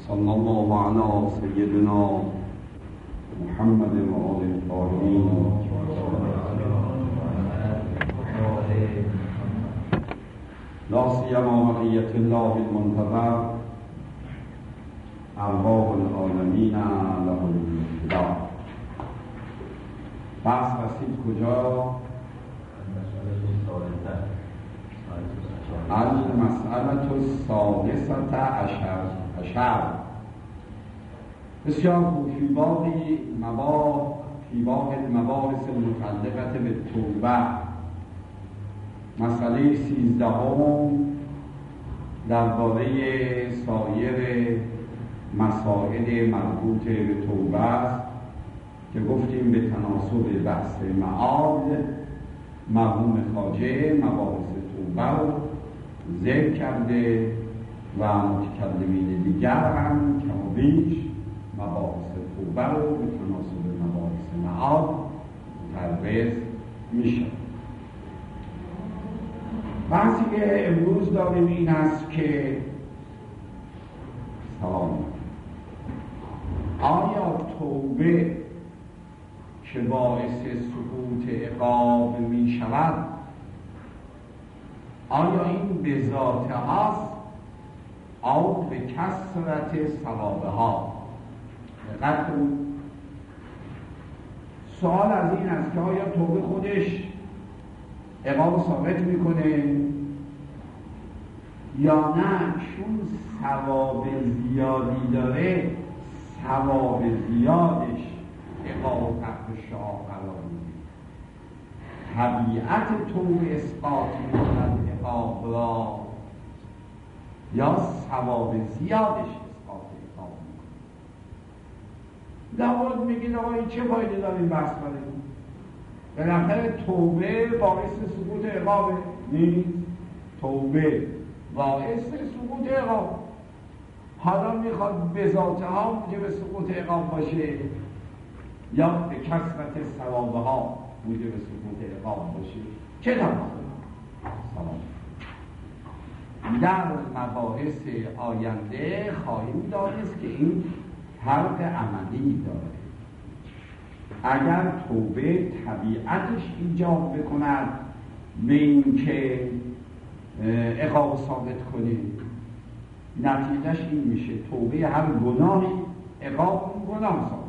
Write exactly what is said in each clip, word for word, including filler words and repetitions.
صلی الله علی سیدنا محمد و آله الطاهرین. لا سیما بقیة الله المنتظر ارواح العالمین له الفدا. بحث رسید کجا؟ المسئله السادسة عشر عشر بسیار خوب. فی باب مباح فی باب المباحث المتعلقة بالتوبه، مسئله سیزدهم درباره سایر مسائل مربوط به توبه است که گفتیم به تناسب بحث معاد مرحوم خواجه مباحث توبه رو ذکر کرده و متکلمین دیگر هم کم و بیش مباحث توبه رو به تناسب مباحث معاد متعرض میشه. بحثی که امروز داریم این است که سلام آیا توبه که باعث سقوط عقاب می شود آیا این به ذات هاست او به کثرت ثوابه ها؟ دقت کنید. سوال از این است که آیا توبه خودش عقاب ثابت میکنه یا نه چون ثواب زیادی داره ثواب زیادش عقاب تحت شعاع قرار میده؟ طبیعت توبه اثبات میکند عقاب را یا ثواب زیادش اثبات عقاب میکنه؟ داود میگید آقای چه فایده داره این بحث کنیم؟ بالاخره توبه باعث سقوط عقاب نیست؟ توبه باعث سقوط عقاب. حالا میخواد به ذاتها موجب سقوط عقاب باشه یا به کثرت ثوابه ها موجب سقوط عقاب باشه؟ چه تفاوت؟ در مباحث آینده خواهیم دانست که این فرق عملی داره. اگر توبه طبیعتش ایجاب بکند به این که عقاب ثابت کنه، نتیجهش این میشه توبه هر گناهی عقاب اون گناه ثابت.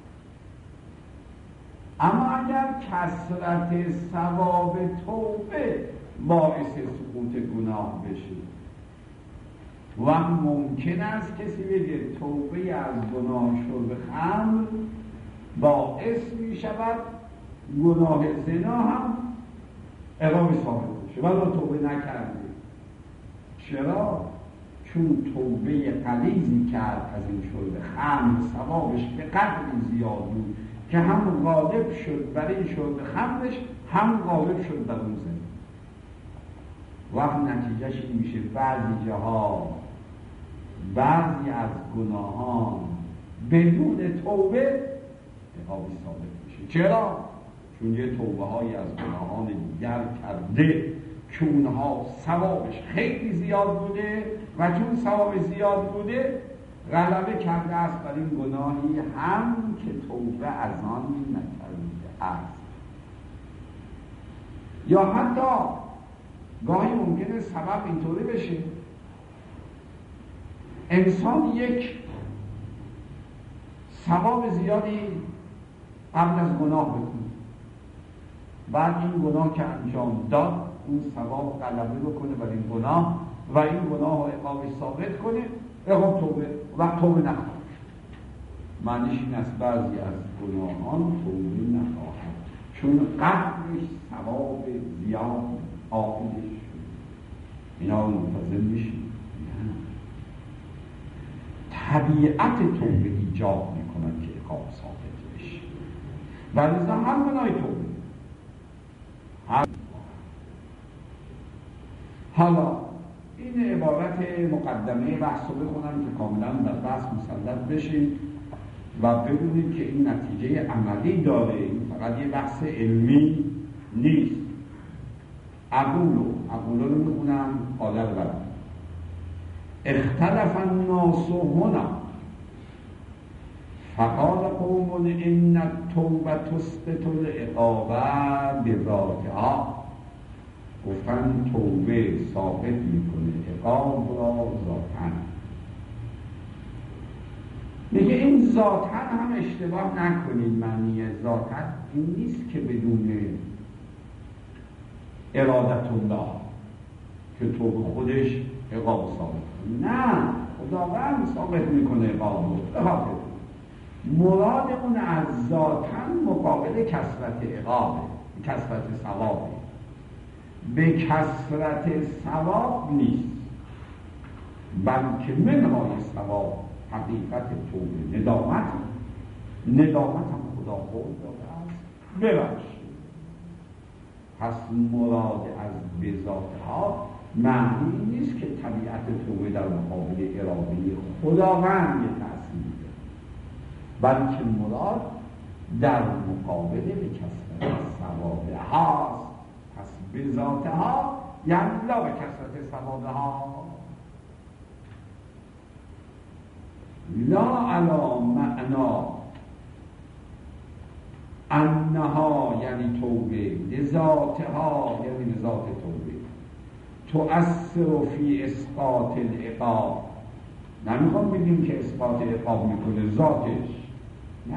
اما اگر کثرت ثواب توبه باعث سقوط گناه بشه و ممکن است کسی بگه توبه از گناه شرب خمر باعث می شود گناه زنا هم عقاب ثابت بشه ولی توبه نکرده. چرا؟ چون توبه غلیظی کرد از این شرب خمر ثوابش به قدری زیاد بود که هم غالب شد برای این شرب خمرش هم غالب شد بر اون زنا. وقت نتیجهش این میشه بعضی جاها بعضی از گناهان بدون توبه عقابی ثابت میشه. چرا؟ چون یه توبه های از گناهان دیگر کرده که اونها ثوابش خیلی زیاد بوده و چون ثواب زیاد بوده غلبه کرده است بر این گناهی هم که توبه از آن نکرده است. یا حتی گاهی ممکنه سبب اینطوری بشه انسان یک ثواب زیادی قبل از گناه بکنه، بعد این گناه که انجام داد اون ثواب غلبه بکنه بر این گناه و این گناه رو عقابی ثابت کنه، عقاب توبه و توبه نخواهد. معنیش این است بعضی از گناهان توبه نخواهد چون قبلش ثواب زیاد آقیدش شد. اینا رو منتظر میشید. طبیعت توبه ایجاب میکنن که عقاب ثابت بشه و لذا هم گناه توبه هم. حالا این عبارت مقدمه بحث رو بخونم که کاملا در بحث مسلط بشید و ببینید که این نتیجه عملی داره، این فقط یه بحث علمی نیست. اقولو اقولو رو میخونم حالا رو برم. اختلف الناس هنا فقال قوم ان التوبه تسقط العقاب بذاتها، گفتن توبه ثابت میکنه عقاب را ذاتاً. میگه این ذاتاً هم اشتباه نکنید، معنی ذاتاً این نیست که بدون ارادت الله که توبه خودش عقاب ثابت کنه، نه، خداوند ثابت میکنه عقاب رو. مراد اون از ذاتاً مقابل کثرت عقابه، کثرت ثوابه، به کثرت ثواب نیست، بلکه منهای ثواب حقیقت توبه ندامت، ندامت هم خدا خود داده است ببخش. پس مراد از بذاتها معنی نیست که طبیعت توبه در مقابل اراده خداوند یه تأثیر میده، بلکه مراد در مقابل به کثرت ثواب هاست. پس بذاتها یعنی لا به کثرت ثواب ها، لا علا معنا انها یعنی توبه، لذاتها یعنی لذات توبه، تؤثر فی اسقاط العقاب. نمیخوام بگیم که اسقاط عقاب میکنه ذاتش، نه،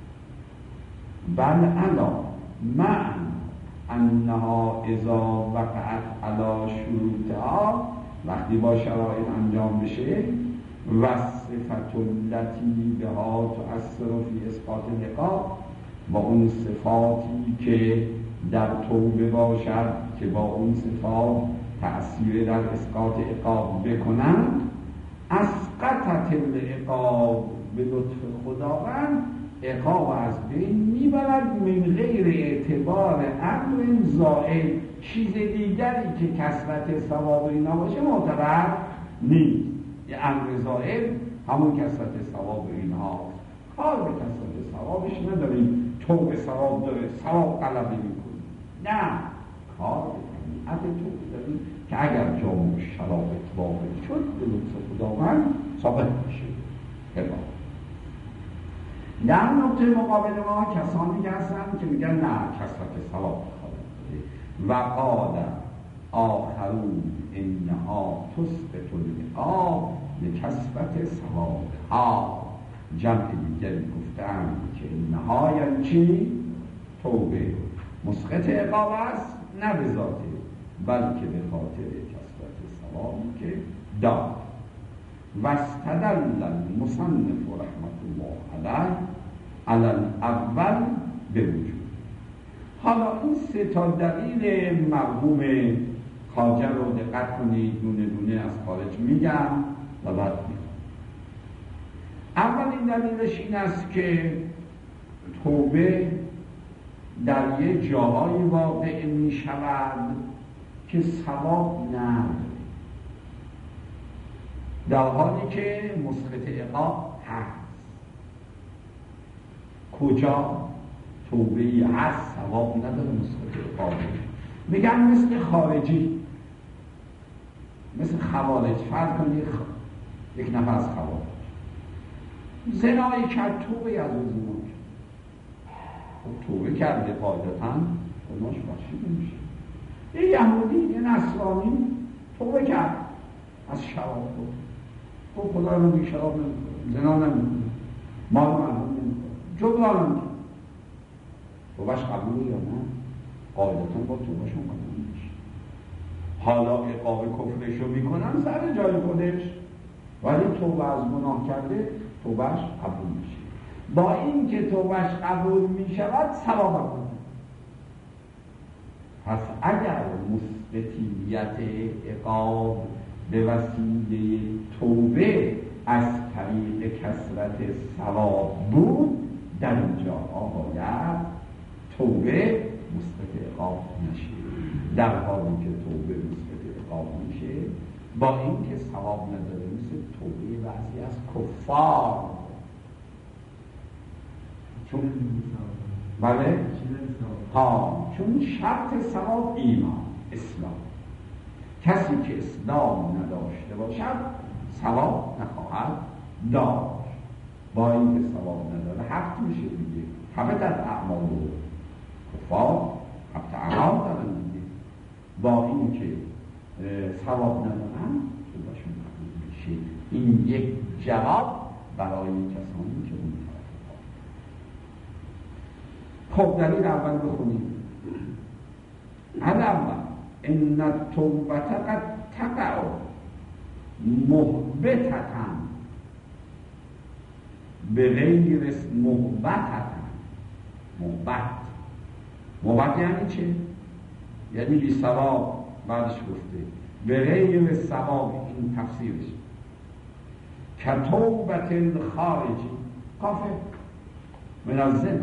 بل علا معنا انها اذا وقعت علی شروطها، وقتی با شرایط انجام بشه، و صفت التي بها تؤثر فی اسقاط العقاب، با اون صفاتی که در توبه باشد که با اون صفات تأثیر در اسقاط عقاب بکنند، اسقطت العقاب به لطف خداوند عقاب از بین میبرد، من غیر اعتبار امر زائل، چیز دیگری که کثرت ثواب اینا باشه معتبر نیست. یه امر زائل همون کثرت ثواب اینها، کار به کثرت ثوابش نداریم، توبه ثواب داره ثواب غلبه میکنیم، نه، کار به طبیعت توبه داریم که اگر جامع شرایط واقع شد به لطف خداوند ثابت میشه. در نقطه مقابل ما کسانی هستن که میگن نه، کثرت ثواب خواهد و قال آخرون انها تسقط العقاب لکثرت ثوابها. جمع دیگری گفتن که انها یعنی چی؟ توبه مسقط عقاب است، نه به ذاته، بلکه به خاطر کثرت ثوابی که داد. واستدل المصنف رحمة الله علیه علی الاول به وجود. حالا این سه تا دلیل مرحوم خواجه رو دقت کنید، دونه دونه از خارج میگم و بعد میگم. اولین دلیلش این است که توبه در یه جاهای واقع می شود که ثواب نداره، در حالی که مسقط عقاب هست. کجا توبه‌ای هست ثواب نداره مسقط عقاب؟ میگن مثل خارجی، مثل خوارج. فرض کنید یک نفر از خوارج زنایی کرد، توبه از اون زنا کرد، خب توبه کرده قاعدتاً گناهش بخشیده میشه. یه یهودی، یه نصرانی توبه کرد از شراب خورد، خب خدا رو میگه شراب نمیخوره، زنا نمیکنه، مال مردم نمیخوره، جبران نمیکنه، توبهش قبوله یا نه؟ قاعدتاً با توبهشون قبول میشه. حالا عقاب کفرش رو میکنن سر جای خودش، ولی توبه از گناه کرده توبهش قبول میشه. با این که توبهش قبول میشود ثواب قبول. پس اگر مثبتیت عقاب به وسیله توبه از طریق کثرت ثواب بود، در اینجا باید توبه مثبت عقاب نشه. در حالی که توبه مثبت عقاب میشه با اینکه ثواب نداره، مثل توبه بعضی از کفار. چون بله ها چون شرط ثواب ایمان، اسلام. کسی که اسلام نداشته باشد ثواب نخواهد داشت. با اینکه ثواب نداره حق میشه دیگه. همه در اعمال و کفار حبت اعمال دارن دیگه، با اینکه ثواب ندارن توبهشون قبول میشه. این یک جواب برای کسانی که اون طرف. خب دلیل اول بخونیم. اول ان التوبه قد تقع محبتة به غیر محبتة. محبت محبت یعنی چه؟ یعنی بی ثواب. بعدش گفته به غیر ثواب، این تفسیرش کتوبت الخارجی کافر من الزنا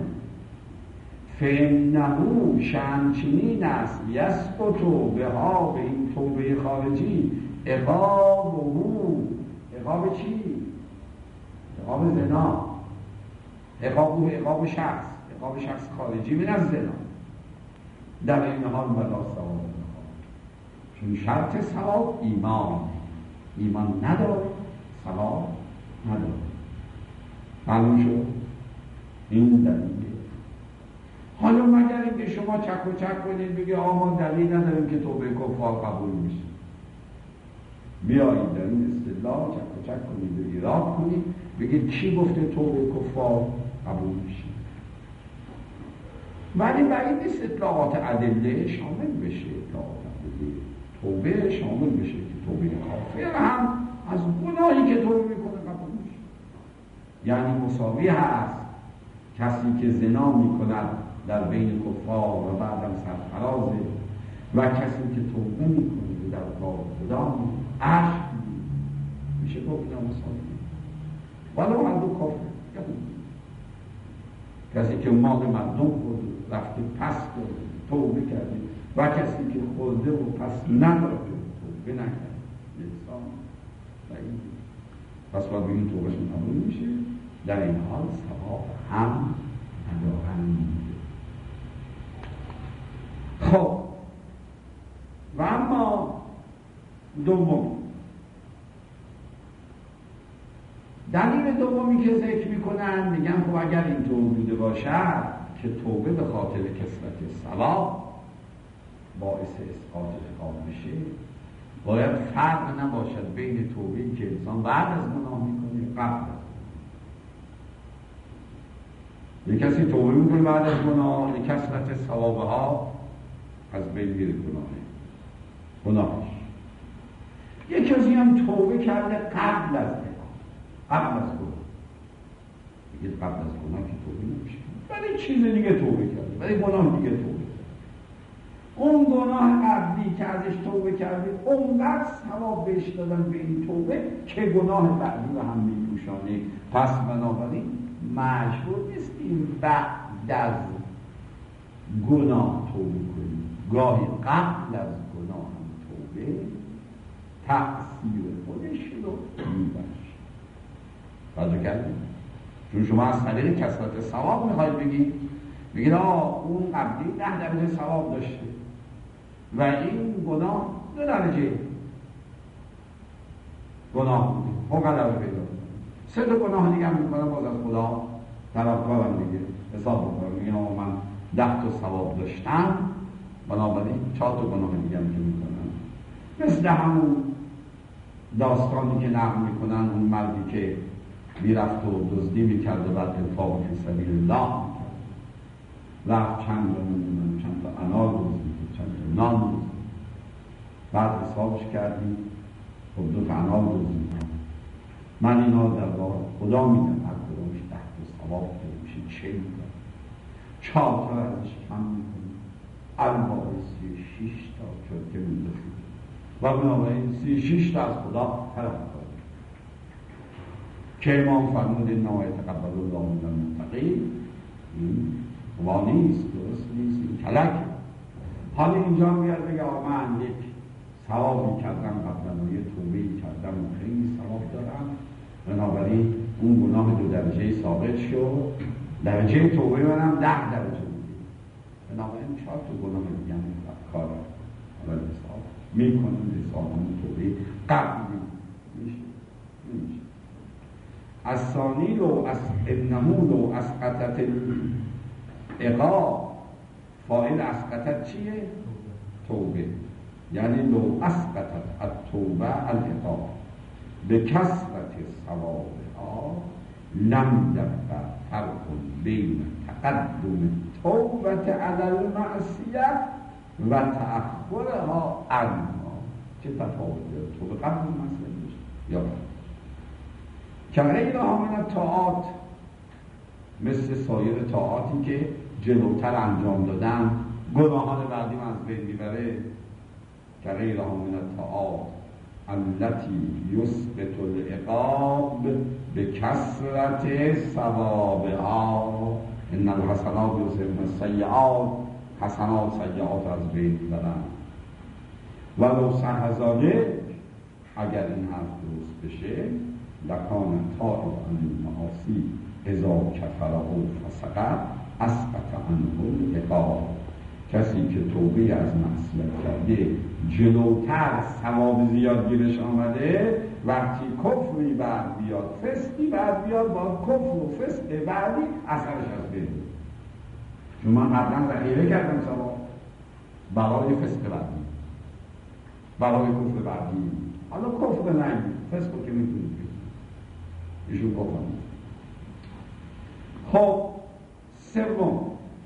فانه شمچنین است یسقط بها، به این توبه خارجی عقابه. عقاب چی؟ عقاب زنا. عقاب عقاب شخص، عقاب شخص خارجی من از زنا. در این حال ولا ثواب، چون شرط ثواب ایمان، ایمان نداره ثواب نداره. معلوم شد؟ این دلیله. حالا مگر اینکه شما چک و چک کنید بگه آما دلیل نداریم که توبه کفار قبول میشه، بیایید در این استدلال چک و چک کنید و ایراد کنید بگید کی گفته توبه کفار قبول میشه. ولی بعید نیست اطلاقات ادله شامل بشه، اطلاقات ادله توبه شامل بشه که توبه کافر هم از گناهی که توبه میکنه قبول میشه. یعنی مساوی هست کسی که زنا میکند در بین کفار و بعدم سرفرازه و کسی که توبه میکنه در کار خدا عشق میشه با اینا مساوی. ولو هر دو کافر. کسی که مال مردم خورده رفته پس کرده توبه کرده و کسی که خورده و پس نداره توبه نکرده یکسان و این پس باید بگیم توبهشون قبول میشه. در این حال ثواب هم ندارند. خب و اما دوم، دلیل دومی که ذکر میکنن میگن خب اگر اینطور بوده باشد که توبه به خاطر کثرت ثواب باعث اسقاط عقاب بشه، باید فرق نباشد بین توبه‌ای که انسان بعد از گناه میکنه قبل از گناه. یک کسی توبه میکنه بعد از گناه، یک کثرت ثوابه ها از بین میره گناهه گناهش. یک کسی هم توبه کرده قبل از قبل از گناه. بگید قبل از گناه که توبه نمیشه، ولی چیز دیگه توبه کرده، ولی گناه دیگه توبه کرده. اون گناه قبلی که ازش توبه کرده اونقدر ثواب بهش دادن به این توبه که گناه بعدی رو هم میپوشانه. پس بنابراین مجبور نیستیم بعد از گناه توبه کنیم. گاهی قبل از گناه هم توبه تأثیر خودش رو میبخشه. توجه کردید؟ چون شما از طریق کثرت ثواب میخواید بگید بگید آه اون قبلی ده درجه ثواب داشته و این گناه دو درجه گناه بوده، فوق‌العاده پیدا بوده. سه تا گناه دیگه هم میکنم باز از خدا طرفدارم دیگه حساب بکنم میگم من ده تا ثواب داشتم بنابراین چهار تا گناه دیگه هم که میکنم. مثل همون داستانی که نقل میکنن اون مردی که میرفت و دزدی میکرد و بعد انفاق فی سبیل الله میکرد، رفت چند تا نمیدونم چند تا انار دزدید، چند تا نان دزدید، بعد حسابش کردیم خب دو تا انار دزدید، من اینا در واقع خدا میدم هر کدومش ده تا ثواب داره میشه چه میکنم، چهار تا ازش کم میکنیم الباقی سی و شیش تا شد که مونده شد و بنابراین سی و شیش تا از خدا طلب کنیم که امام فرمود انما یتقبل الله من المتقین. این خوبا نیست، درست نیست، این کلک. حالا اینجا میاد بگه آقا من یک ثوابی کردم قبلا و یه توبه‌ای کردم و خیلی ثواب دارم بنابراین اون گناه دو درجه ثابت شد، درجه توبه منم ده درجه بود بنابراین چهار تا گناه دیگه هم کار اول حساب میکنم حساب همون توبه قبلی میشه نمیشه. از ثانی لو از انهو لو اسقطت العقاب، فاعل اسقطت چیه؟ توبه. یعنی لو اسقطت التوبه العقاب به کثرت ثوابها لم یبقى فرق بین تقدم توبه علی المعصیه و تأخرها عنها. چه تفاوتی؟ توبه قبل معصیه میشه یا نه؟ که غیرها من الطاعات، مثل سایر طاعاتی که جلوتر انجام دادن گناهان بعدی من از بین میبره. که غیرها من الطاعات التي یثبت العقاب به کثرت ثوابها. ان الحسنات یذهبن السیئات، حسنات سیئات از بین میبرن. ولو صح ذلک، اگر این حرف درست بشه، لکان تائب عن المعاصی اذا کفر او فسق اسقط عنه العقاب. کسی که توبه از معصیت کرده جلوتر ثواب زیاد گیرش آمده، وقتی کفری بعد بیاد فسقی بعد بیاد، با کفر و فسق بعدی اثرش از بین. چون من قبلا ذخیره کردم ثواب برای فسق بعدی، برای کفر بعدی. حالا کفر نگید، فسق که میتونید بگید، ایشون گفتم. خب سوم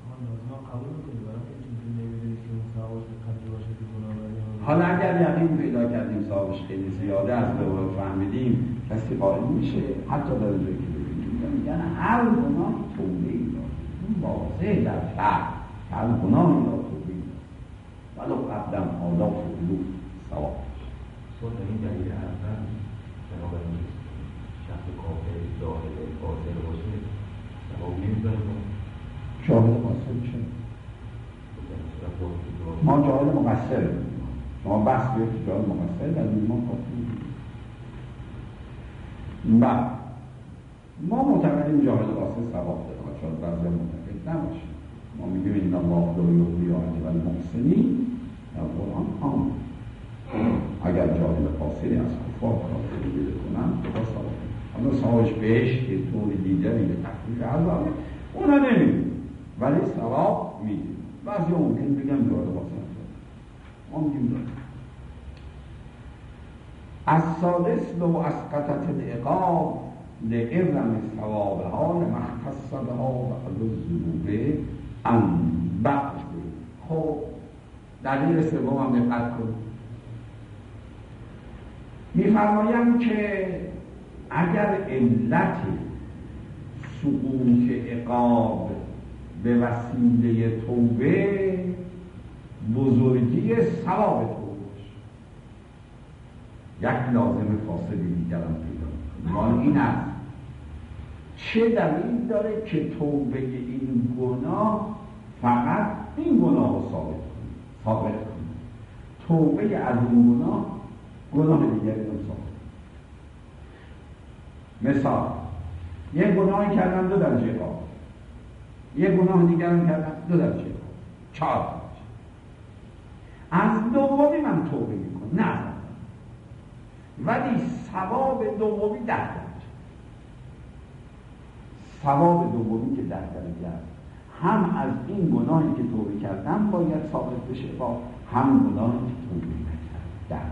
حالا اگر یقین پیدا کردیم ثوابش خیلی زیاده، از دوره فهمیدیم، کسی قائل میشه حتی در اینجا که بگیم میگن هر گناه توبه‌ای داره، اون واضح در شرع هر گناهی داره توبه‌ای داره، ولو قدم آلاف و علوف ثواب صورت این دلیل اول بنابراین شخص کافر جاهل قاصر باشه ثواب نمی‌بره. جاهل قاصر چه؟ ما جاهل مقصر شما بحث بیاد که جاهل مقصر در ایمان کافر بعد ما معتقدیم جاهل قاصر ثواب داره، شاید بعضی هم معتقد نباشه. ما میگیم این الله لا یضیع اجر المحسنین در قرآن آمد. اگر جاهل قاصری از کفار کافر پیدا کنن خدا ثواب میده. حالا ثوابش بهش که طور دیگری به تخفیف عذابه اونا نمیده، ولی ثواب میده. بعضی ممکن بگم جاهل قاصر ما میگیم داره. از سادس لو اسقطت العقاب لعظم ثوابها لمختص بها بعض الذنوب عن بعض. خب دلیل سوم هم دقت کنید، میفرمایم که اگر علت سقوط عقاب به وسیله توبه بزرگی ثواب توبه یک لازم فاصله دیگرم پیدا کنیم. این است چه دلیل داره که توبه این گناه فقط این گناه رو ثابت کنه ثابت کنه توبه از این گناه گناه دیگری رو ثابت کنه. مثال یک گناهی کردم دو درجه عقاب، یک گناه دیگرم کردم دو درجه عقاب، چهار درجه. از دومی من توبه میکنم نه، ولی ثواب دومی ده درجه. ثواب دومی که ده درجه است، هم از این گناهی که توبه کردم باید ثابت بشه با هم گناهی که توبه نکردم ده.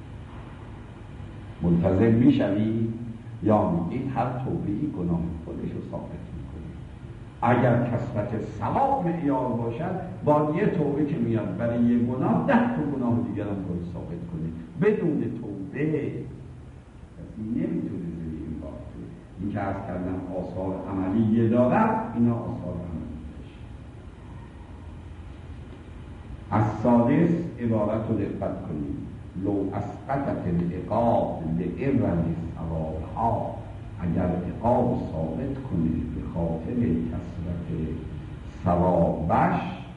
ملتزم میشوی یا میگید هر توبهی گناه خودش رو ثابت میکنه. اگر کثرت ثواب معیار باشد با یه توبه که میاد برای یه گناه ده تا گناه دیگر هم باید ثابت کنه. بدون توبه کسی نمیتونه زیر این باشه. این که عرض کردم آثار عملیه دارد، اینا آثار عملیه داشت. از سادس عبارت رو دقت کنید. لو اسقطت العقاب لعظم ثوابها، اگر عقاب ثابت کنه به خاطر کثرت ثوابش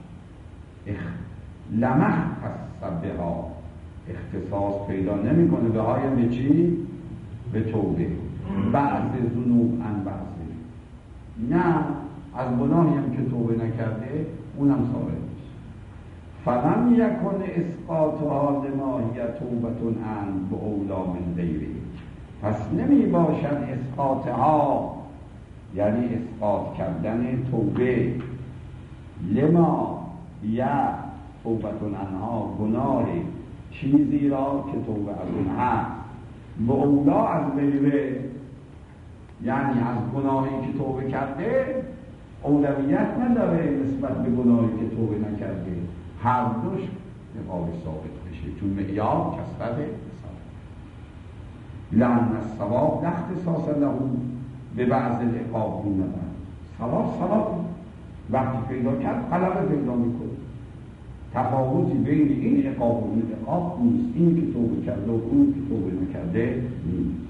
لمختص بها، اختصاص پیدا نمیکنه به های به چی؟ به توبه. بعض ذنوب ان بعض نه، از گناهی هم که توبه نکرده اونم ثابت میشه. فلم یکن اسقاطها لما هی توبة عن باولا من غیره، پس نمی باشد اسقاطها، یعنی اسقاط کردن توبه، لما یا توبتون انها، گناه چیزی را که توبه از اون هست، به اولا از غیره، یعنی از گناهی که توبه کرده اولویت نداره نسبت به گناهی که توبه نکرده، هر دوش نقابه ثابت بشه، چون معیار کسرت حساب. لأن الثواب لا اختصاص له به بعض العقاب دون بعض. ثواب ثواب وقتی پیدا کرد غلبه پیدا میکنه. تفاوتی بین این عقاب و این عقاب نیست، این که توبه کرده و اون که توبه نکرده نیست.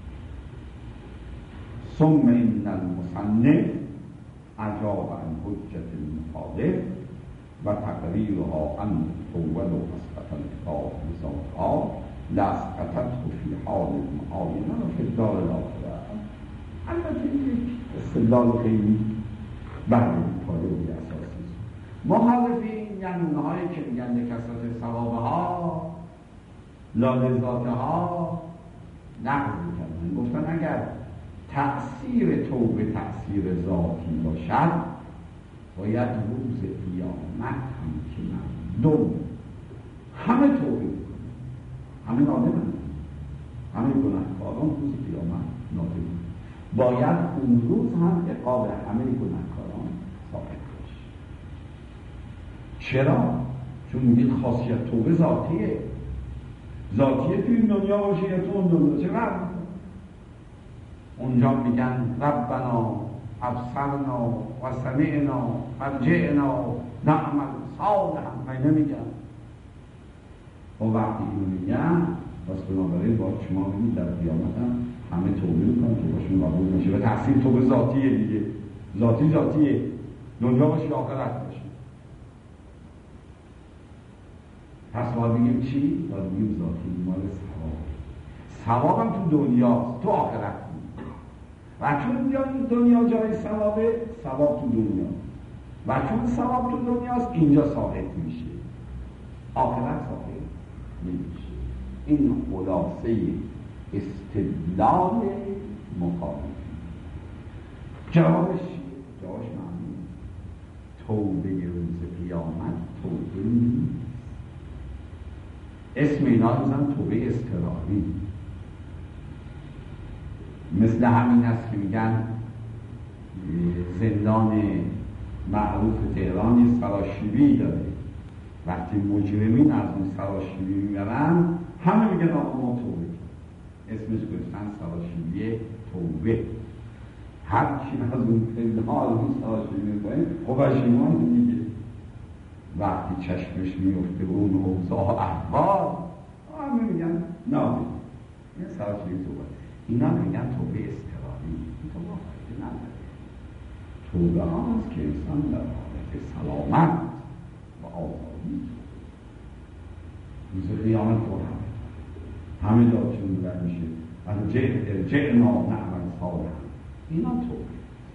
ثم ان المصنف اجاب عن حجة المخالف و تقریرها ان توبه و اسقط العقاب بذاتها لاسقطته فی حال المعاینه و فی الدار الاخره. البته یک استدلال خیلی برای طالبی اساسی است. مخالفین یعنی اونهایی که میگن لکثرت ثوابه ها لالذاته ها نقض میکنن، گفتن اگر تأثیر توبه تأثیر ذاتی باشد باید روز قیامت هم که مردم همه توبه میکنن، همه نادمن، همه گناهکاران روز قیامت نادمن، باید اون روز هم عقاب همه گناهکاران ثابت باشه. چرا؟ چون میگید خاصیت توبه ذاتیه، ذاتیه توی این دنیا باشه یا تو اون دنیا، چرا؟ اونجا میگن ربنا ابصرنا و سمعنا فرجعنا نعمل صالحا، من نمیگن. و وقتی اینو میگن پس بنابراین با شما ببینید در قیامت هم همه توبه میکنن که باشون قبول میشه و تحصیل توبه ذاتیه دیگه، ذاتی ذاتیه، دنیا باشه یا آخرت باشه. پس باید بگیم چی؟ باید بگیم ذاتی مال ثواب. ثواب هم تو دنیاست، تو آخرت و چون دنیا جای ثوابه، ثواب تو دنیا و چون ثواب تو دنیاست اینجا ثابت میشه، آخرت ثابت نمیشه. این خلاصه استدلال مخالفین. جوابش جوابش معنی توبه روز قیامت توبه نیست. اسم اینا میزن توبه اضطراری، مثل همین است که میگن زندان معروف تهران یه سراشیبی داره، وقتی مجرمین از اون سراشیبی میبرن همه میگن آقا ما توبه، اسمش گذاشتن سراشیبی توبه. هر کی از اون زندان از اون سراشیبی میبرن خب پشیمان میگه، وقتی چشمش میفته به اون اوضاع احوال همه میگن نابه این سراشیبی توبه. اینا میگن توبه اضطراری، این توبه فایده نداره. توبه هاست که انسان در حالت سلامت و آزادی روز قیامت خورم همه جا چون بر میشه از ارجعنا نعمل صالحا، اینا توبه.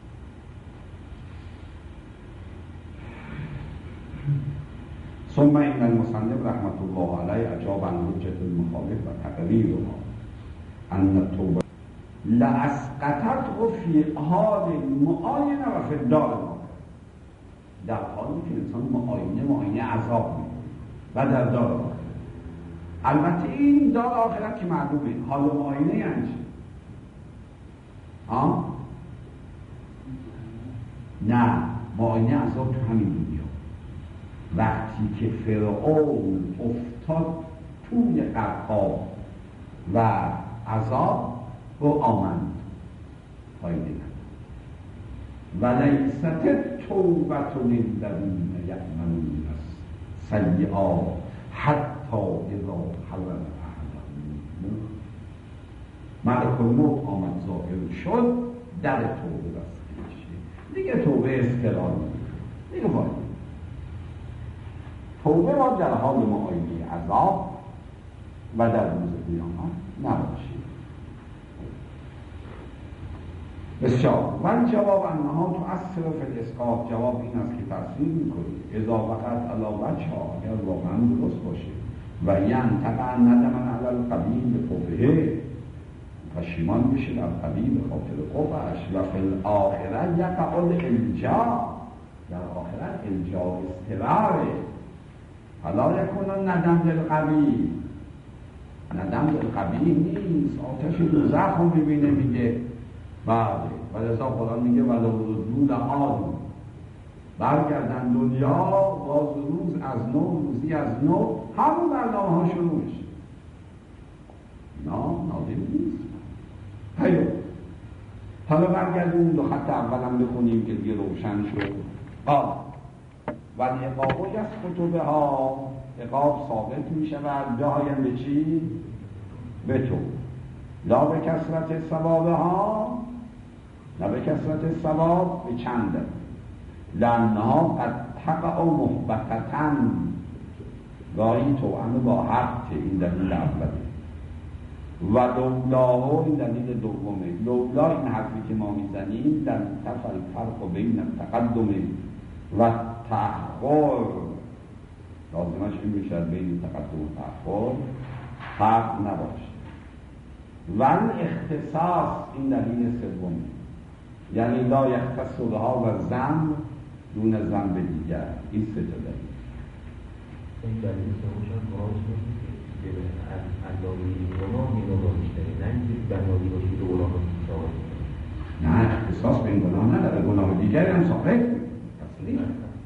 ثم ان المصنف رحمت الله علیه اجاب عن حجة المخالف و تقریرها ان التوبه لاسقطته فی حال معاینه و فی الدار الاخره، در حالی که انسان معاینه معاینه عذاب میکنه و در دار آخرت. البته این دار آخرت که معلومه، حال معاینه یعنی چی؟ ها؟ نه، معاینه عذاب تو همین دنیا. وقتی که فرعون افتاد توی قرقاب و عذاب و آمد فایده نداره. و لیست توبة للذین یعملون السیئات حتی اذا حضر احدهم ملک الموت آمد ظاهر شد، در توبه بسته میشه دیگه، توبه اضطراری دیگه فایده. توبه را در حال معاینه عذاب و در روز قیامت نباشید. بسیار. و جواب انها تؤثر فی الاسقاط، جواب این است که تأثیر میکنید اذا وقعت علی وجهها، اگر واقعا درست باشه و ینطق ندما علی القبیح بقبحه، پشیمان میشه در قبیل به خاطر قفش و فی الاخره یقع الالجا، در آخرت الجا استراره. حالا یکون ندم للقبیل، ندم للقبیل نیست، آتش دوزخ رو میبینه میگه بله، و لذا قرآن میگه ولو ردوا لعادوا، برگردن دنیا باز روز از نو، روزی از نو، همون برنامه ها شروع میشه. نه نادر نیست. هیو حالا برگردیم دو خط اولم بخونیم که دیگه روشن شد. قال ولی اقابو یسقط بها، اقاب ثابت می شود جایم به چی؟ به تو. لا به کثرت ثواب ها، نه به کثرت ثواب، به چنده لانها قد تقع محبتتاً، گاهی توأم با حق، این دلیل اوله. و لولا، این دلیل دومه. لولا این حرفی که ما میزنیم در تفل فرق بین تقدم و تأخر، لازمش این میشد بین تقدم و تأخر فرق نباشه. و اختصاص این دلیل سومه، یعنی لا یختص بها و ذنب دون ذنب دیگر. این سه تا دلیل. این دلیل سومشان باز میشه که از علاوه گناه می‌نوازه بیشتره، نه اینکه بنایی باشه که گناه رو ثابت کنه. نه اختصاص به این گناه نداره، گناه دیگری هم ثابت کنه. اصلی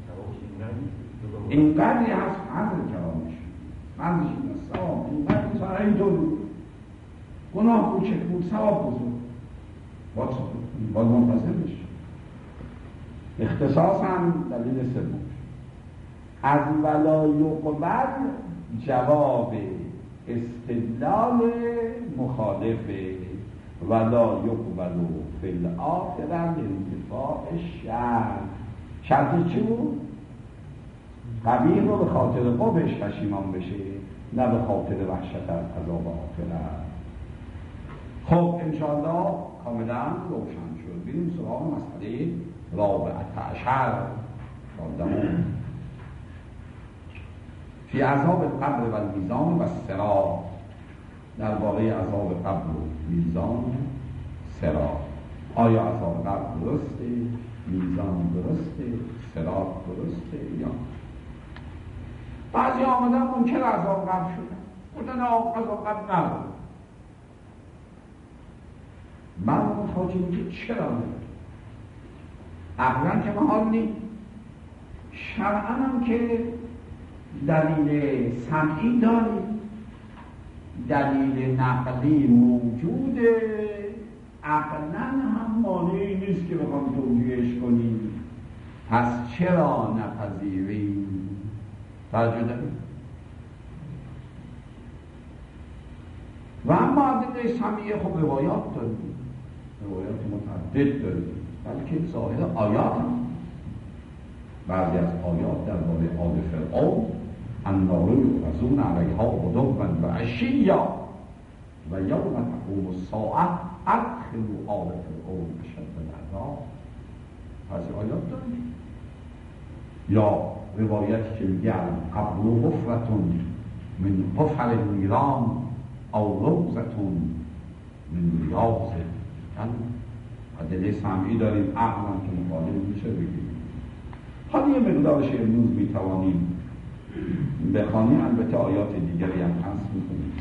اینقدری هست حضر کلامش، حضرش این است ثواب اینقدر ساره اینطور گناه کوچک بود ثواب بزرگ باید ثابت کنیم، باید منتظر بشه. اختصاص هم دلیل سوم. از ولا یقبل جواب استدلال مخالفه، ولا یقبل فی الاخره انتفاع شرط. شرط چی بود؟ قبیح رو به خاطر قبش پشیمان بشه، نه به خاطر وحشت از عذاب آخرت. خب انشاءالله کاملا روشن شد. بریم سراغ مسئله رابعه عشر دادمون فی عذاب القبر و میزان و صراط، درباره عذاب قبر و میزان صراط. آیا عذاب قبر درسته، میزان درسته، صراط درسته یا بعضی آمدن منکر عذاب قبر شدن، گفتن عذاب قبر نبود. من متوجه میگه چرا نبود؟ عقلا که محال نیست، شرعا هم که دلیل سمعی داریم، دلیل نقلی موجوده، عقلا هم مانعی نیست که بخوام توجیهش کنیم. پس چرا نپذیریم؟ توجه داریم. و اما عدد سمیه خب روایات داریم، روایات متعدد داریم، بلکه ظاهر آیات هم. بعضی از آیات درباره آل فرعون النار یعرضون علیها غدوا و عشیا و یوم تقوم الساعه ادخلوا آل فرعون اشد العذاب. بعضی آیات داریم. یا روایتی که میگه قبر حفرتون من حفر النیران او روضتون من ریاض الجنه. ادله سمعی داریم، عقلا که مخالف میشه بگیم. حالا یه مقدارش امروز میتوانیم بخوانیم، البته آیات دیگری هم هست میکنیم.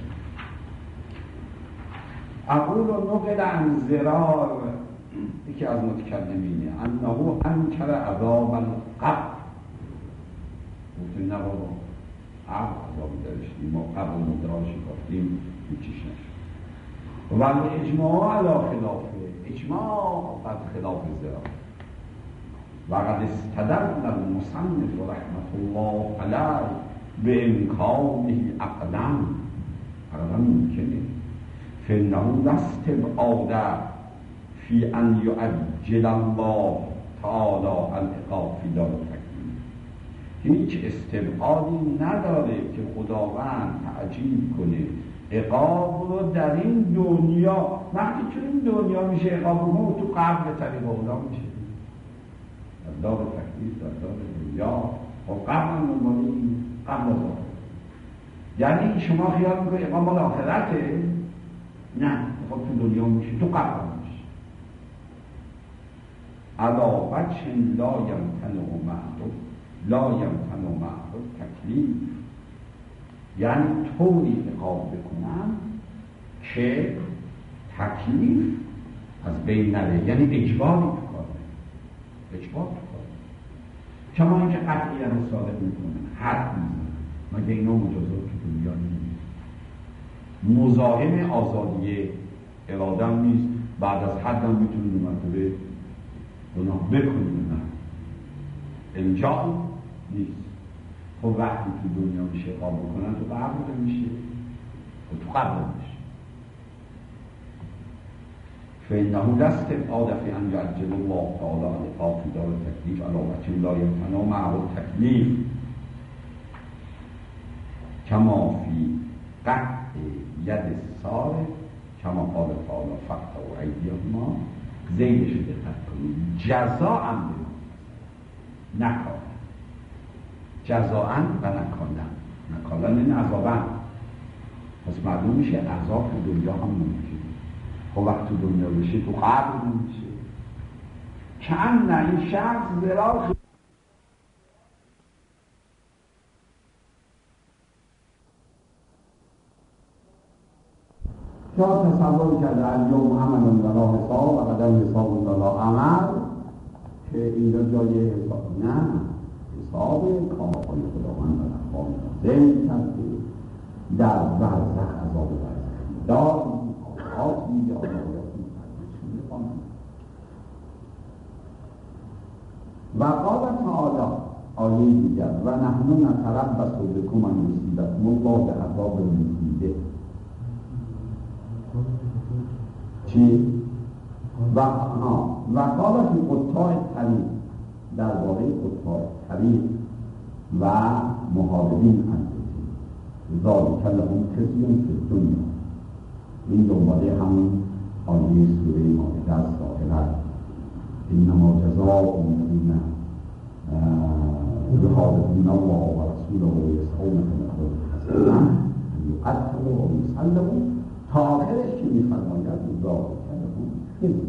اقول و نقل عن زرار، یکی از متکلمینه، انه انکر عذاب القبر. گفتیم نه بابا عقل عذابی درشتیم، ما قبر مدراشی گفتیم هیچیش نشد. و اجماع علا خلافه، اجماع قد خلاف زرار. وقد استدل المصنف رحمة الله علیه به امکانه عقلا، عقلا ممکنه، فإنه لاستبعاد فی ان یعجل الله تعالی العقاب فی دار التکلیف. هیچ استبعادی نداره که خداوند تعجیل کنه عقاب رو در این دنیا. وقتی تو این دنیا میشه عقاب رو، تو قبر به طریق اولا میشه در دار تکلیف، در دار دنیا و قبل نمانی قبل از آخر. یعنی شما خیال میکنی اقام مال آخرته؟ نه، اتفاق تو دنیا میشه تو قبر میشه. علا وجه لا یمتنع معه لا یمتنع معه تکلیف، یعنی طوری اقامه بکنم که تکلیف از بین نره، یعنی اجباری تو کاره، اجبار تو کاره. کما اینکه قطعی رو صادق میکنه، حد میزنه، مگه اینا مجازات تو دنیا نیست؟ مزاحم آزادی اراده هم نیست، بعد از حد هم میتونه دو مرتبه گناه بکنه، نه الجا نیست. خب وقتی تو دنیا میشه قابل بکنن تو قبر میشه و تو قبر میشه. فإنه لا استبعاد في أن يعجل الله تعالى الإطاعة في دار التكليف على وجه لا يمتنع معه التكليف كما في قطع يد السارق كما قال تعالى فاقطعوا أيديهما، زیدش رو دقت کنید، جزاء نکالن، جزاء و نکالن، نکالن این عذابن. پس معلوم میشه عذاب تو دنیا هم ممکنه. خب وقت تو دنیا بشه تو قبر میشه. کن نه این شخص زراخ شاید تصور کرده اليوم عمل ولا حساب و قدر حساب ولا عمل، که اینجا جای حساب نه، حساب کارهای خداوند و احکام زین کرده در برزخ عذاب برزخ دار آقات میگه آقایاتی و قال تعالی آیه دیگر و نحن نتربص بکم ان یصیبکم الله بعذاب مهین. چی؟ و ها و قال فی قطاع طریق، درباره قطاع طریق و محاربین البته ذالک لهم خزی فی الدنیا، این دنباله همون آیه سوره مائده است ظاهرا انما جزاء الذین یحاربون الله و رسوله و یسعون فی الارض فسادا ان یقتلوا و یصلبوا تا آخرش که می‌فرماید ذالک لهم خزی،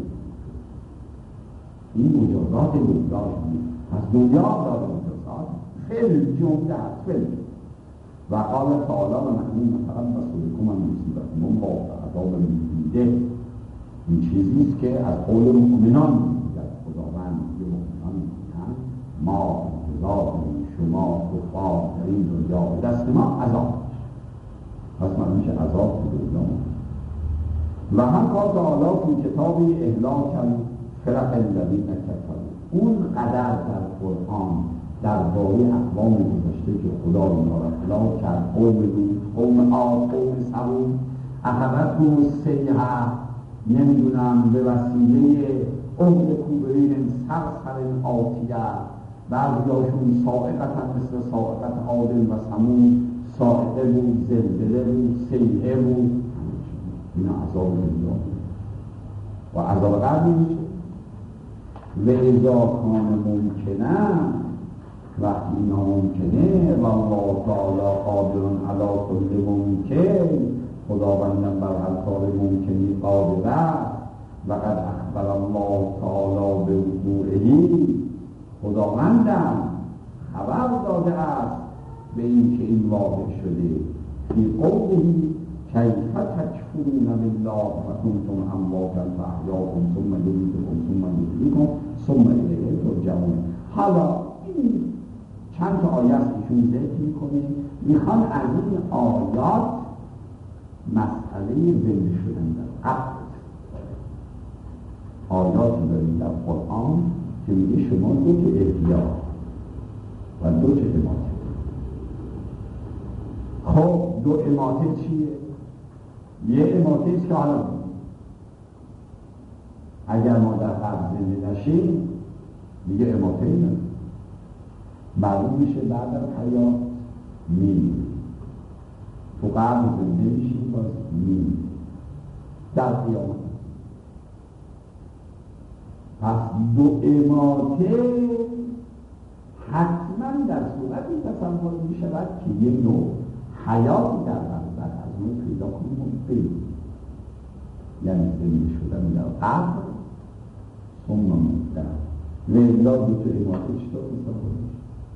این مجازات دنیا از دنیا داره مجازات خیلی جمله است خیلی. و قال تعالی و نحن نتربص بکم ان یصیبکم الله بعذاب مهین، این چیزیست که از قول مؤمنان میگوید، خداوند میگه مؤمنان میگن ما انتظار شما کفار در این دنیا به دست ما عذاب، پس من میشه عذاب تو دنیا. و هم قال تعالی تو کتابی اهلاک فرق الذین کفروا، اون قدر در قرآن درباره اقوام گذشته که خدا اینا را هلاک کرد، قوم لوط، قوم عاد، قوم ثمود، اخذتهم الصیحه، نمیدونم به وسیله عمق کوبرین صرصر آتیه، بعضیاشون صاعقه مثل صاعقه عاد و ثمود، صاعقه بود، زلزله بود، صیحه بود، اینا عذاب دنیا و عذاب قبر میشه. و اذا کان ممکنه، وقتی اینا ممکنه و الله تعالی قادر علی کل ممکن، خداوندم بر هر کار ممکنی قادر است. و قد اخبر الله تعالی به وقوعه، خداوندم خبر داده است به این که این واقع شده. فی قوله کیف تکفرون بالله و کنتم امواتا فاحیاکم ثم یمیتکم ثم یحییکم ثم الیه ترجعون. حالا این چند تا آیه است ایشون ذکر میکنه، میخوان از این آیات مسئله زنده شدن در قبر، آیاتی داریم در قرآن که میگه شما دو تا احیا و دو تا اماته. خب دو اماته چیه؟ یه اماته است که حالا اگر ما در قبر زنده نشیم دیگه اماته ای نداریم، معلوم میشه بعد از حیات میمیریم، تو قبر زنده میشیم باز میمیریم در قیامت. پس دو اماته حتما در صورتی تصور میشود که یه نوع حیاتی در برزخ از اون پیدا کنیم و بریم. یعنی زنده شدن در قبر ثم مدت لیلا دو تو اماته چطور می‌سازه؟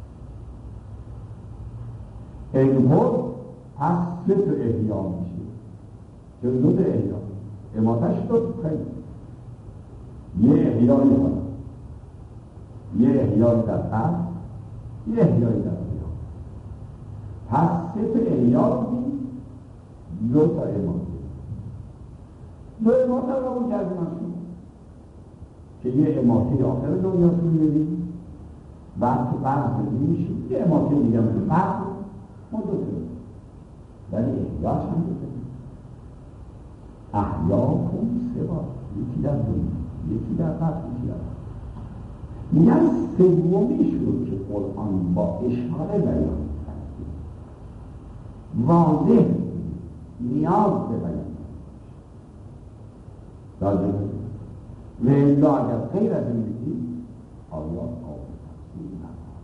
این خود پس سه تو احیا میشه چون دو تو احیا اماتش دو تو خیلی یه احیای حالا یه احیای در قبر یه احیای در قیام پس سه تو احیا بودیم دو تا اماته دو اماته رو اون کردیم از شما که یه اماته آخر دنیا رو میبینیم بعد تو قبر زندگی میشیم یه اماته دیگه هم تو قبر ما دو تا ولی احیاش هم دو تا احیا کن سه بار یکی در دنیا یکی در قبر یکی در قبر میگن سومیش رو که قرآن با اشاره بیان کرده واضح نیاز به بیان داده لیلا اگر غیر از این بگی آیات قابل تفسیر ندارد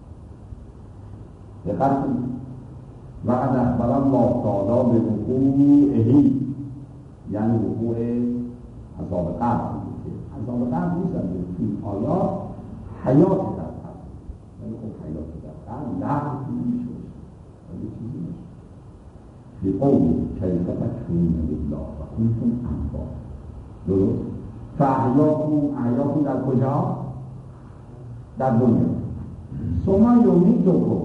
دقت کنید وقد اخبر الله تعالی به وقوعه یعنی وقوع عذاب قبر عذاب قبر نیستن توی آیات حیات در قبر یعنی خب حیات در قبر لحظ میشه ولی چیزی میشه فی قول کیف تکفرون بالله و کنتم امواتا درست؟ فاحیاکم احیاکم در کجا؟ در دنیا ثم یمیتکم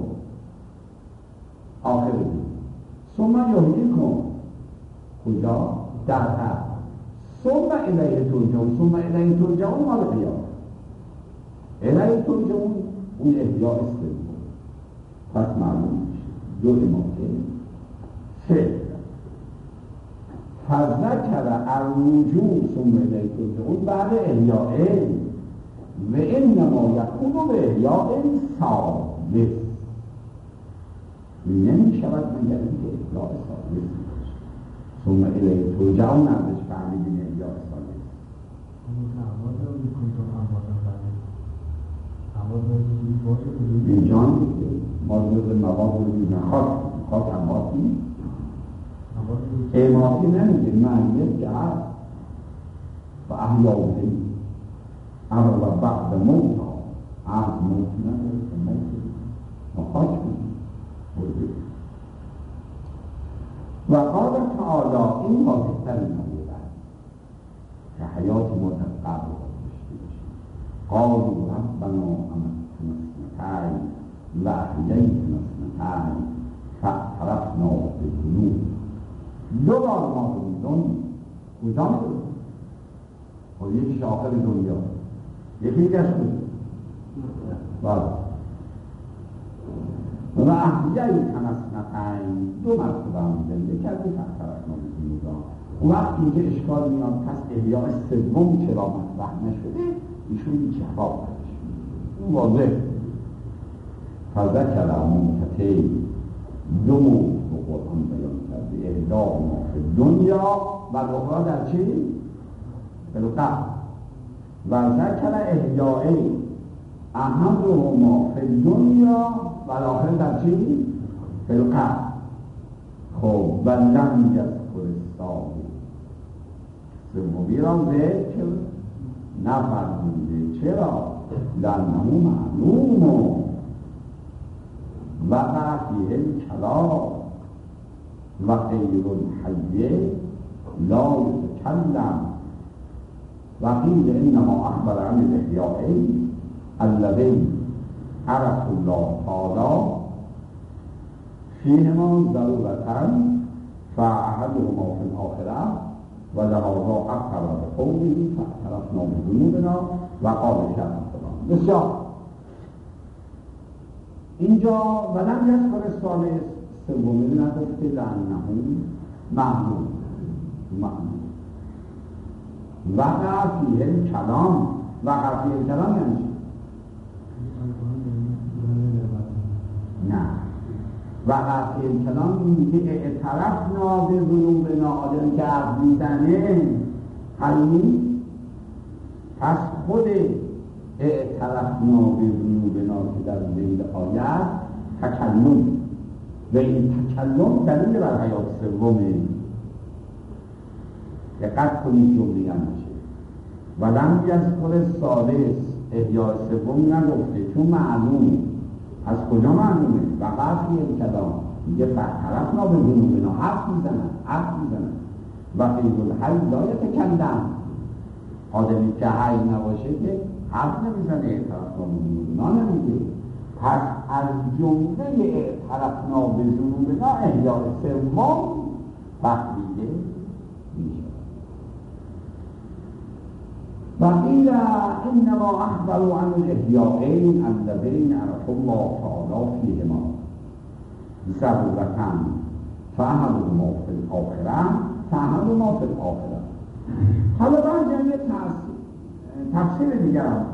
آخر دنیا ثم یحییکم کجا؟ در قبر ثم الیه ترجعون ثم الیه ترجعون مال قیامت الیه ترجعون اون احیاء سوم پس معلوم میشه دو اماته سه فذکر الرجوع ثم الیه ترجعون بعد احیاء و انما یکون به احیاء ثالث نمی شود مگر اینکه احیاء ثالث ثم الیه ترجعون ازش فهمیدیم احیاء ثالث این جان ما جز مواد رو میگن خاک خاک امواتی نیست امواتی نمیگه معنیت که هست و احیا بوده اما و بعد موت ها از موت نداره که موت ما خاک بودیم و قال تعالی این واضح‌تر نبوده که حیات مدت قبل قالوا ربنا أمتنا اثنتين وأحييتنا اثنتين فاعترفنا بالذنوب دو بار ما بودیم کجا می‌ریم؟ خب یکیش آخر دنیا یکی دیگرش بود بله و احییتنا اثنتین دو مرتبه هم زنده کردیم فاعترفنا بالذنوب اون وقت اینجا اشکال میاد پس احیاء سوم چرا مطرح نشده ایشون جواب داشت اون واضح فذکر منتهی دو موت به قرآن بیان کرده احدا ما فی دنیا و اخرى در چی؟ بالقبر و ذکر احیاء احدهما فی دنیا و آخر در چی؟ بالقبر خب و لم یذکر الثانی سومی را ذکر نفرموده چرا؟ لانه معلوم وقع فیه الکلام و غیر الحی لا یتکلم و قیل انما اخبر عن الاحیاء الذین عرفوا الله تعالی فیهما ضرورتا فاحدهما فی الاخره و لهذا اقر بقوله فاعترفنا بذنوبنا و قال شرع فلان بسیار اینجا ولم یذکر الثالث سومی نگفته لانه معلوم معلوم وقع فیه الکلام وقع فیه الکلام یعنی چی؟ نه وقع فیه الکلام این که اعترفنا به ذنوبنا آدم که عقل میزنه حلی پس خود اعترفنا به ذنوبنا که در ذیل آیت تکلم و این تکلم دلیل بر حیات سومه دقت کنید جمله هم باشه ولم یذکر ثالث احیاء سوم نگفته چون معلومه. از کجا معلومه؟ وقع فی الکلام میگه فاعترفنا بذنوبنا، حرف میزنن حرف میزنن و غیر الحی لا یتکلم. آدمی که حی نباشه که حرف نمیزنه، اعترفنا بذنوبنا نمیگه. پس از جمله اعترفنا بذنوبنا احیاء سوم فهمیده میشه. وقیل انما اخبروا عن الاحیاءین اللذین عرف الله تعالی فیهما ضرورتاً فاحدهما فی الاخره فاحدهما فی الاخره. حالا باید یه تفسیر دیگر هم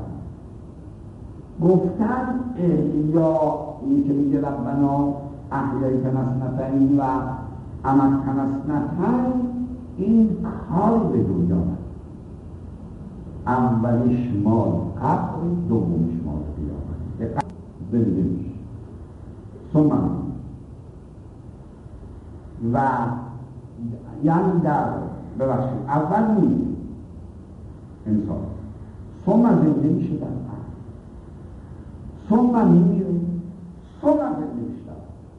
گفتن احیا این که میگه ربنا احیای تنسنتین و امت تنسنتین این کار به دنیا هست. اولیش مال قبل، دومیش مال قیامت. زنده میشه ثم و یعنی در ببخشید اول میشه انسان، ثم زنده میشه در قبل، ثم میمیره، ثم زنده میشه.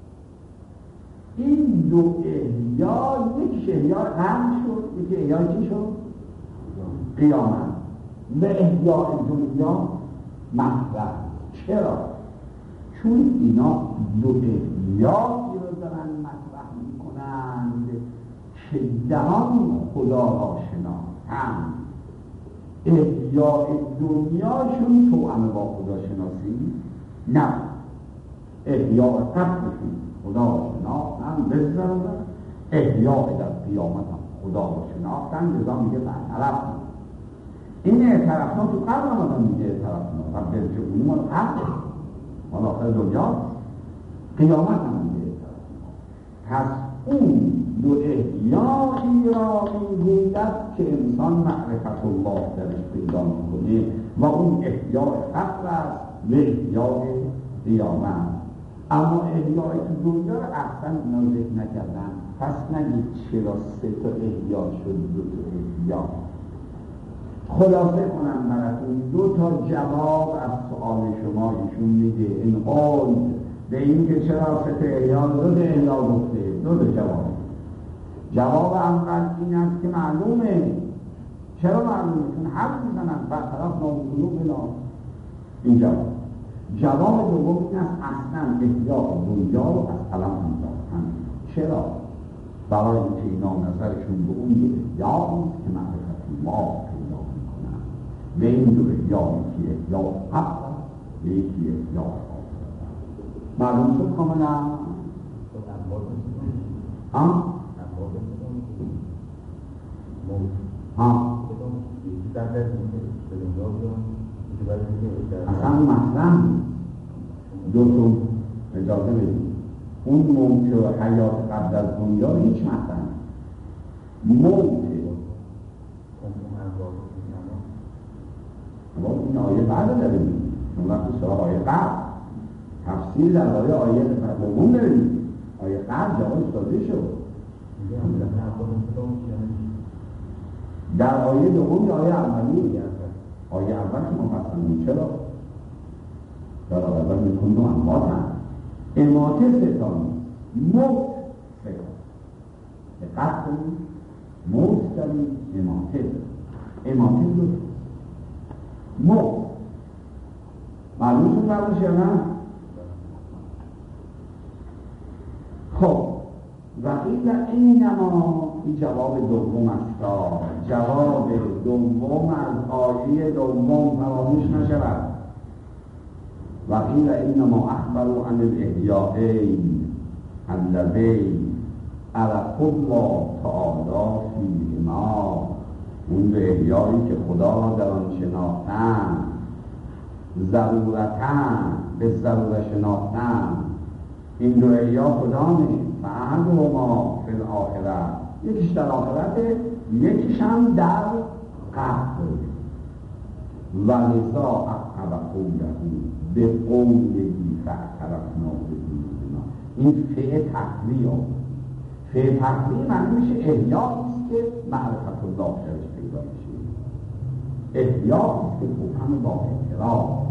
این دو احیا، یکیش احیا قبل شد، یکی احیا چی شد؟ قیامت. به احیاء دنیا مطرح. چرا؟ چون اینا دو احیائی رو دارن مطرح میکنند که دهان خدا را شناختند. احیاء دنیاشون توأم با خدا شناسی نه، احیاء قبلشون خدا را شناختند بزرگن، احیاء در قیامت هم خدا را شناختند. لذا میگه برطرف. این اعترافنا تو قبل هم آدم میگه اعترافنا رب ارجعونی مال قبل مال آخر دنیا، قیامت هم میگه اعترافنا. پس اون دو احیایی را میگوید که انسان معرفت الله درش پیدا میکنه و اون احیای فقر است و احیای قیامت. اما احیای تو دنیا را اصلا اینا ذکر نکردن. پس نگید چرا سه تا احیا شد دو تا احیا. خلاصه کنم براتون دو تا جواب از سؤال شما ایشون میده. این قول به این که چرا سه تا احیا دو تا احیا گفته، دو تا جواب. جواب اول این است که معلومه. چرا معلومه؟ چون حرف میزنن برطرف نامونو بنا. این جواب. جواب دوم این است اصلا احیا دنیا رو از قلم انداختن. چرا؟ برای اینکه اینا نظرشون به اون دو احیا که معرفت الله پیدا میکنن و این دو احیا یکی احیا قبل و یکی احیا آخر. معلوم شد کاملا؟ ها؟ ها؟ اصلا مطلب دو تا اجازه بدید. اون موت و حیات قبل از دنیا هیچ مطلب موت اما این آیه بعد داریم. اون وقت سراغ آیه قبل تفسیر در آیه آیه دوم داریم. آیه قبل جوابش داده شد. در آیه دوم یا آیه اولی آیه اول که مفصل چرا؟ در آیه اول میکنم دو انبات هم اماته ستانی موت ستانی دقت کنید. موت داریم، اماته داریم. اماته دو موت معلوم شد قبلش یا نه؟ خب وقیل اینما این جواب دوم است. جواب دوم از آیه دوم فراموش نشود. وقیل اینما اخبروا عن الاحیاءین اللذین عرف الله تعالی فیهما. اون به احیایی که خدا را در آن شناختن، ضرورتاً به ضرورت شناختن. این دو احیا کدامه؟ فاحدهما فی الاخره، یکیش در آخرته، یکیش هم در قبر. ولذا عقب قوله به قولهی فاعترفنا بذنوبنا. این فعل تقریه فعل تقدیر معنی میشه احیاییست که معرفت الله درش پیدا میشه، احیاییست که توأم با اعتراف.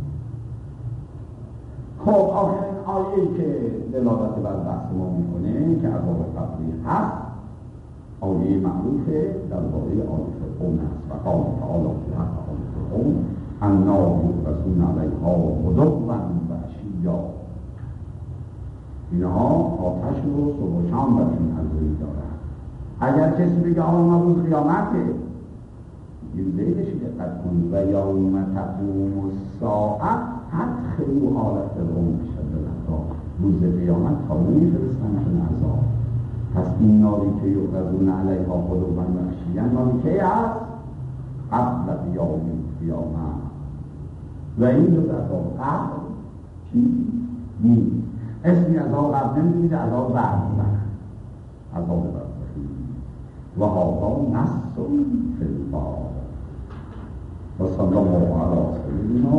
خب آخرین آیه‌ای که دلالت بر بحث ما میکنه که عذاب قبری هست، آیه معروفه درباره آیه فرعون است و قال تعالی فی حق آل فرعون النار یعرضون علیها غدوا و عشیا. اینها آتش رو صبح و شام برشون عرضه‌ای دارن. اگر کسی بگه آقا روز قیامته، این لیلش دقت کنید و یوم تقوم الساعه ادخلوا آل فرعون اشد العذاب. روز قیامت تا نمیفرستنشون عذاب. پس این ناری که یعرضون علیها غدوا و عشیا ناری که هست قبل یوم القیامه و این دو عذاب قبل چی؟ نیست. اسمی عذاب قبل نمیدید، عذاب بعد میبرن، عذاب برزخی. و هادا نص فی الباب و صلی الله علی سیدنا